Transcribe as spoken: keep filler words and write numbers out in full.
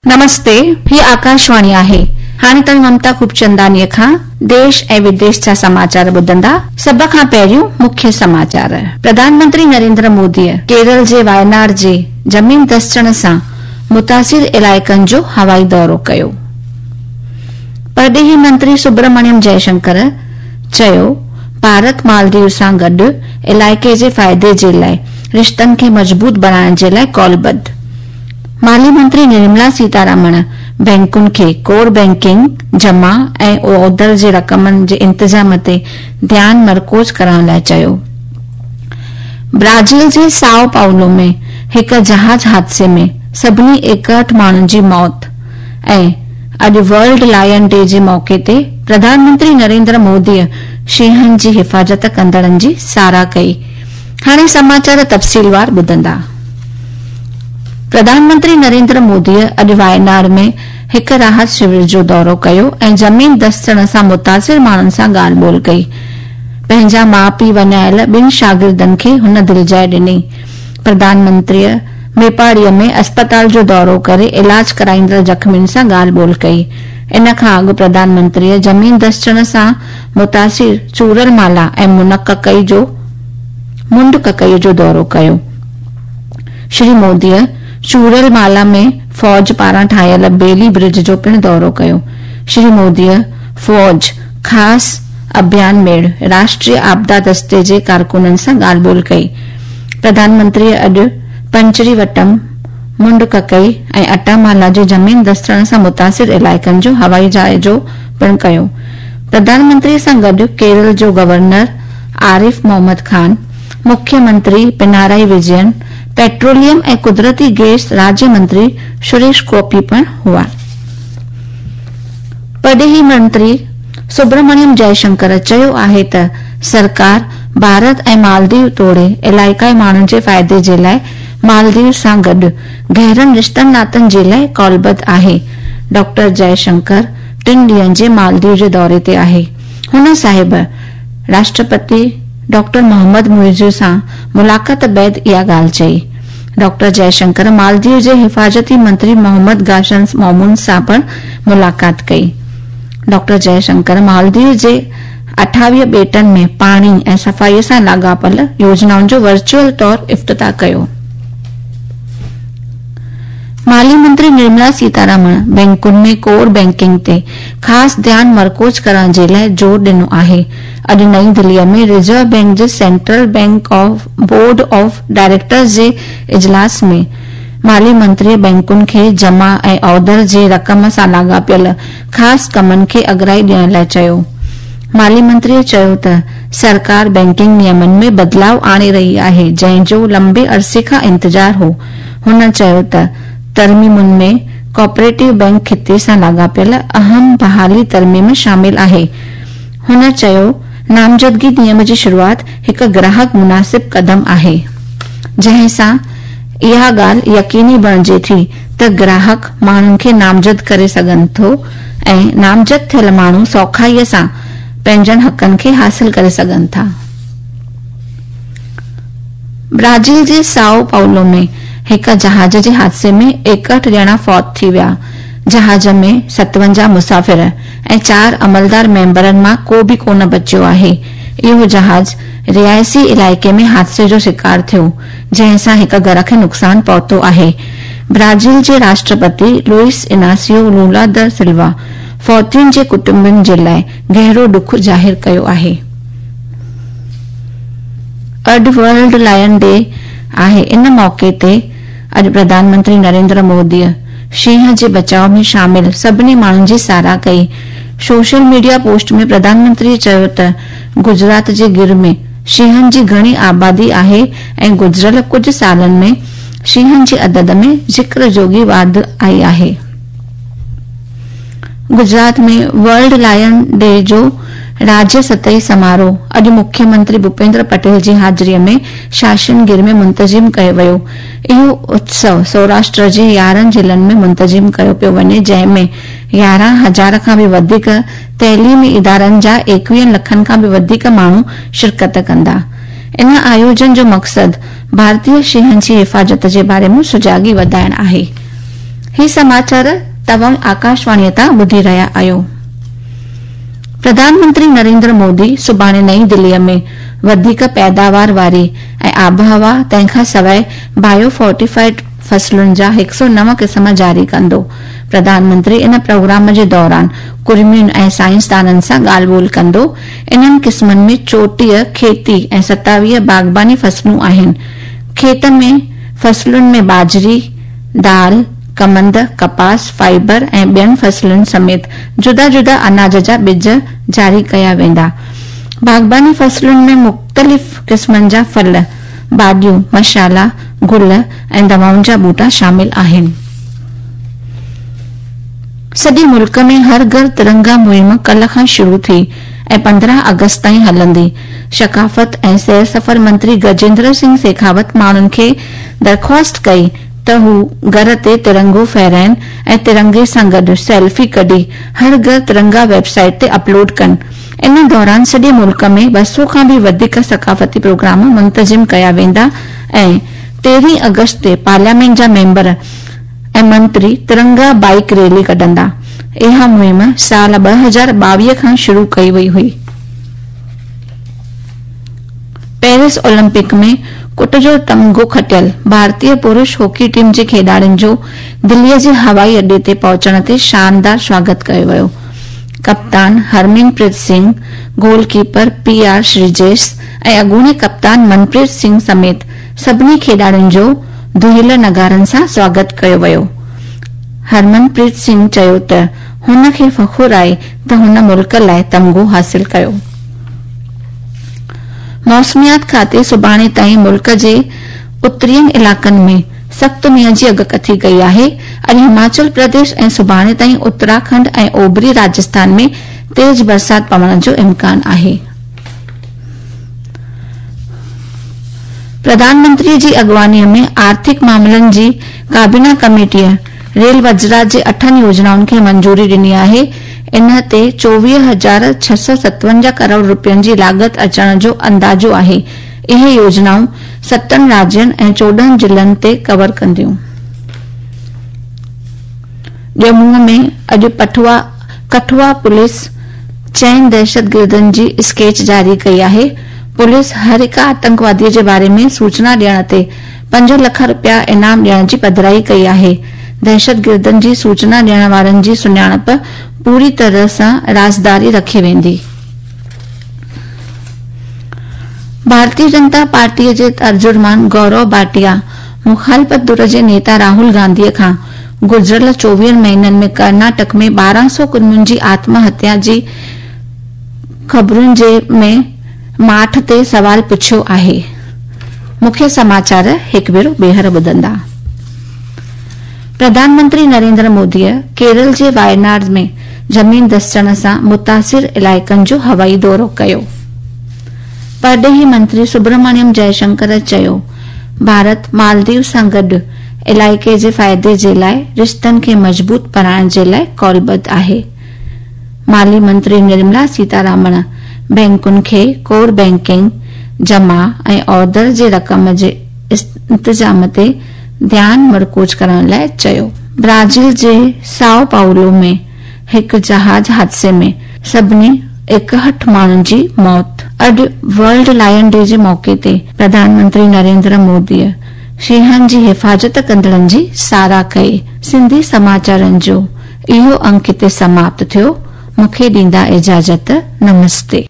नमस्ते, ही आकाशवाणी आहे। हाणे ताईं ममता खूबचंदानी खां देश ऐं विदेश जा समाचार ॿुधंदा। सभ खां पहिरियों मुख्य समाचार। प्रधानमंत्री नरेंद्र मोदी केरल जे वायनाड जे जमीन धसण सां मुतासिर इलाइक़नि जो हवाई दौरो कयो। परडेही मंत्री सुब्रमण्यम जयशंकर चयो, भारत मालदीव सां गॾु इलाइक़े जे फ़ाइदे जे लाइ रिश्तनि खे मज़बूत बनाइण जे लाइ कौलबद्ध। माली मंत्री निर्मला सीतारामन बैंकुनि खे कोर बैंकिंग, जमा ऐं ओधर जे रक़मनि जे इंतजाम ते ध्यान मर्कोज़ करण लाइ चयो। ब्राजील जे साओ पाउलो में हिक जहाज हादसे में सभिनी एकहठि माण्हुनि जी मौत ऐं अॼु वर्ल्ड लायन डे जे मौके ते प्रधानमंत्री नरेंद्र मोदीअ शींहनि जी हिफ़ाज़त कंदड़नि जी साराह कई। हाणे समाचार तफ़सीलवार ॿुधंदा। प्रधानमंत्री नरेंद्र मोदीअ अॼु वायनाड में हिक राहत शिविर जो दौरो कयो ऐं जमीन धसण सां मुतासिर माण्हुनि सां ॻाल्हि ॿोल कई। पंहिंजा माउ पीउ वञायल ॿिनि शागिर्दनि खे हुन दिलजाए ॾिनी। प्रधानमंत्रीअ मेपाड़ीअ में अस्पताल जो दौरो करे इलाज कराईंदड़ जख़्मियुनि सां ॻाल्हि ॿोल कई। इन खां अॻु प्रधानमंत्रीअ जमीन धसण सां मुतासिर चूरलमाला ऐं मुनककई जो मुंड ककई जो दौरो कयो। श्री मोदीअ चूरलमाला में फौज पारां ठाहियल बेली ब्रिज जो पिण दौरो कयो। श्री मोदीअ फौज ख़ासि अभियान मेड़ राष्ट्रीय आपदा दस्ते जे कारकुननि सां ॻाल्हि ॿोल कई। प्रधानमंत्रीअ अॼु पंचरीवटम, मुंड ककई ऐं अटामाला जे जमीन धसण सां मुतासिर इलाइक़नि जो हवाई जाइज़ो पिण कयो। प्रधानमंत्रीअ सां गॾु केरल जो गवर्नर आरिफ मोहम्मद खान, मुख्यमंत्री पिनाराई विजयन, पेट्रोलियम ऐं कुदरती गैस राज्य मंत्री सुरेश गोपी पिण हुआ। परडेही मंत्री सुब्रमण्यम जयशंकर चयो आहे त सरकार भारत ऐं मालदीव तोड़े इलाइक़ाई माण्हुनि जे फ़ाइदे जे लाइ मालदीव सां गॾु गहरनि रिश्तनि नातनि जे लाइ कौलबद्ध आहे। डॉक्टर जयशंकर टिन ॾींहनि जे मालदीव जे दौरे ते आहे। हुन साहिब राष्ट्रपति डॉक्टर मोहम्मद मुइज़ सां मुलाक़ात बैदि इहा ॻाल्हि चई। डॉक्टर जयशंकर मालदीव जे हिफ़ाज़ती मंत्री मोहम्मद गाशम मोमून सां पिण मुलाक़ात कई। डॉक्टर जयशंकर मालदीव जे अठावीह ॿेटनि में पाणी ऐं सफ़ाईअ सां लाॻापियल योजनाउनि जो वर्चुअल तौर इफ़्तिताह कयो। माली मंत्री निर्मला सीतारामन बैंकुनि में कोर बैंकिंग ते ख़ासि ध्यान मर्कोज़ करण जे लाइ जोर ॾिनो आहे। अॼु नई दिल्लीअ में रिजर्व बैंक जे central bank of board of directors जे इजलास में माली मंत्रीअ बैंकुनि खे जमा ऐं ओधर जे रक़म सां लाॻापियल ख़ासि कमनि खे अॻराई ॾियण लाइ चयो। माली मंत्रीअ चयो त सरकार बैंकिंग नियमनि में बदिलाव आणे रही आहे, जंहिं जो लंबे अरसे खां इंतजार हो। हुन चयो त तरमीमुनि में कोऑपरेटिव बैंक खिते सां लाॻापियल अहम बहाली तरमीम शामिल आहे। हुन चयो, नामज़दगी नियम जी शुरूआत हिकु ग्राहक मुनासिब क़दम आहे, जंहिं सां इहा ॻाल्हि यकीनी बणिजे थी त ग्राहक माण्हुनि खे नामज़द करे सघनि थो ऐं नामज़द थियल माण्हू सौखाईअ सां पंहिंजनि हक़नि खे हासिल करे सघनि था। ब्राजील जे साओ पाउलो में हिक जहाज जे हादसे में एकहठि ॼणा फौत थी विया। जहाज में सतवंजाह मुसाफ़िर ऐं चार अमलदार मेंबरनि मां को बि कोन बचियो आहे। इहो जहाज रिहायशी इलाइक़े में हादसे जो शिकार थियो, जंहिं सां हिक घर खे नुक़सान पहुतो आहे। ब्राजील जे राष्ट्रपति Luiz Inacio Lula da Silva फौतियुनि जे कुटुंबनि जे लाइ गहरो दुख ज़ाहिर कयो आहे। अॼु वर्ल्ड लायन डे आहे। इन मौके ते अॼु प्रधानमंत्री नरेंद्र मोदीअ शींहं जे बचाव में शामिल सभिनी माण्हुनि जी साराह कई। सोशल मीडिया पोस्ट में प्रधानमंत्री चयो त गुजरात जे गिर में शींहनि जी घणी आबादी आहे ऐं गुज़िरियल कुझु सालनि में शींहनि जी अदद में ज़िक्र जोगी वाधि आई आहे। गुजरात में वर्ल्ड लायन डे जो राज्य सतही समारोह अॼु मुख्यमंत्री भूपेंद्र पटेल जी हाज़िरीअ में शासन गिर में मुंतज़िम कयो वियो। इहो उत्सव सौराष्ट्र जे यारहं ज़िलनि में मुंतज़िम कयो पियो वञे, जंहिं में यारहं हज़ार खां बि वधीक तइलीमी इदारनि जा एकवीह लखनि खां बि वधीक माण्हू शिरकत कंदा। इन आयोजन जो मक़सद भारतीय शींहनि जी हिफ़ाज़त जे बारे में सुजागी वधाइण आहे। ही समाचार तव्हां आकाशवाणी तां ॿुधी रहिया आहियो। प्रधानमंत्री नरेंद्र मोदी सुभाणे नई दिल्लीअ में वधीक पैदावार वारी ऐं आबहवा तंहिंखां सवाइ बायो फोर्टिफाइड फसलुनि जा हिकु सौ नव क़िस्म जारी कंदो। प्रधानमंत्री इन प्रोग्राम जे दौरान कुर्मियुनि ऐं साइंसदाननि सां ॻाल्हि ॿोल कंदो। इन्हनि क़िस्मनि में चोटीह खेती ऐं सतावीह बागबानी फसलूं आहिनि। खेतनि में फसलुनि में बाजरी, दाल, कमंद, कपास, फाइबर ऐं ॿियनि फसलुनि समेत जुदा जुदा अनाज जा ॿिज जारी कया वेंदा। बागबानी फसलुनि में मुख़्तलिफ़ क़िस्मनि जा फल, भाॼियूं, मसाला, गुल ऐं दवाउनि जा बूटा शामिल आहिनि। सॼे मुल्क में हर घर तिरंगा मुहिम कल्ह खां शुरू थी ऐं पंद्रहं अगस्त ताईं हलंदी। शकाफ़त ऐं सैर सफ़र मंत्री गजेंद्र सिंह शेखावत माण्हुनि खे दरख़्वास्त कई त हू घर ते तिरंगो फहिराइनि ऐं तिरंगे सां गॾु सेल्फी कढी हर घर तिरंगा वेबसाइट ते अपलोड कनि। इन दौरान सॼे मुल्क में ॿ सौ खां भी वधीक सकाफ़ती प्रोग्राम मुंतज़िम कया वेंदा ऐं तेरहीं अगस्त ते पार्लियामेंट जा मेंबर ऐं मंत्री तिरंगा बाइक रैली कढंदा। इहा मुहिम साल ॿ हज़ार ॿावीह खां शुरू कई वई हुई। पेरिस ओलंपिक में कुट जो तमग़ो खटियल भारतीय पुरुष हॉकी टीम जे खेॾाड़ियुनि जो दिल्लीअ जे हवाई अॾे ते पहुचण ते शानदार स्वागत कयो वियो। कप्तान Harmanpreet Singh, goalkeeper P R Sreejesh ऐं अॻूणे कप्तान मनप्रीत सिंह समेत सभिनी खेॾाड़ियुनि जो दुहिल नगारनि सां स्वागत कयो वियो। हरमनप्रीत सिंह चयो त हुन खे फ़खुर आहे त हुन मुल्क लाइ तमग़ो हासिल कयो। मौसमियात खाते सुभाणे ताईं मुल्क जे उत्तरीयन इलाक़नि में सख़्त मींहं जी अॻकथी कई आहे। अॼु हिमाचल प्रदेश ऐं सुभाणे ताईं उत्तराखंड ऐं ओभरी राजस्थान में तेज बरसात पवण जो इम्कान आहे। प्रधानमंत्री जी अॻवानीअ में आर्थिक मामलनि जी काबीना कमेटीअ रेल वज़रात जे अठनि योजनाउनि खे मंजूरी ॾिनी आहे। इन ते चोवीह हज़ार छह सौ सतवंजाह करोड़ रुपयनि जी लागत अचण जो अंदाजो आहे। इहे योजनाऊं सतनि राज्यनि ऐं चोॾहं ज़िलनि ते कवर कंदियूं। जम्मू में अॼु पठुआ कठुआ पुलिस चइनि दहशतगर्दनि जी स्केच जारी कई आहे। पुलिस हर हिक आतंकवादीअ जे बारे में सूचना ॾियण ते पंज लख रुपया इनाम ॾियण जी पधिराई कई आहे। दहशतगर्दनि जी सूचना ॾियण वारनि जी सुञाणप पूरी तरह सां राज़दारी रखी वेंदी। भारतीय जनता पार्टीअ जे तर्जुमान गौरव भाटिया मुखालिफ़त धुर जे नेता राहुल गांधीअ खां गुज़िरियल चोवीह महीननि में कर्नाटक में ॿारहं सौ कुर्मियुनि जी आत्महत्या जी ख़बरुनि जे में माठ ते सवाल पुछियो आहे। मुख्य समाचार हिकु भेरो ॿीहर ॿुधंदा। प्रधानमंत्री नरेंद्र मोदीअ केरल जे वायनाड में ज़मीन धसण सां मुतासिर इलाइक़नि जो हवाई दौरो कयो। परडेही मंत्री सुब्रमण्यम जयशंकर चयो भारत मालदीव सां गॾु इलाइक़े जे फ़ाइदे जे लाइ रिश्तनि खे मज़बूत बनाइण जे लाइ कौलबद्ध आहे। माली मंत्री निर्मला सीतारामन बैंकुनि खे कोर बैंकिंग, जमा ऐं ऑर्डर जे रक़म जे इंतजाम ते ध्यान मर्कूज़ करण लाइ चयो। ब्राजील जे साओ पाउलो में हिकु जहाज हादसे में सभिनी एकहठि माण्हुनि जी मौत। अॼु वर्ल्ड लायन डे जे मौके ते प्रधानमंत्री नरेंद्र मोदीअ शींहनि जी हिफ़ाज़त कंदड़नि जी साराह कई। सिंधी समाचारनि जो इहो अंक हिते समाप्त थियो। मूंखे ॾींदा इजाज़त। नमस्ते।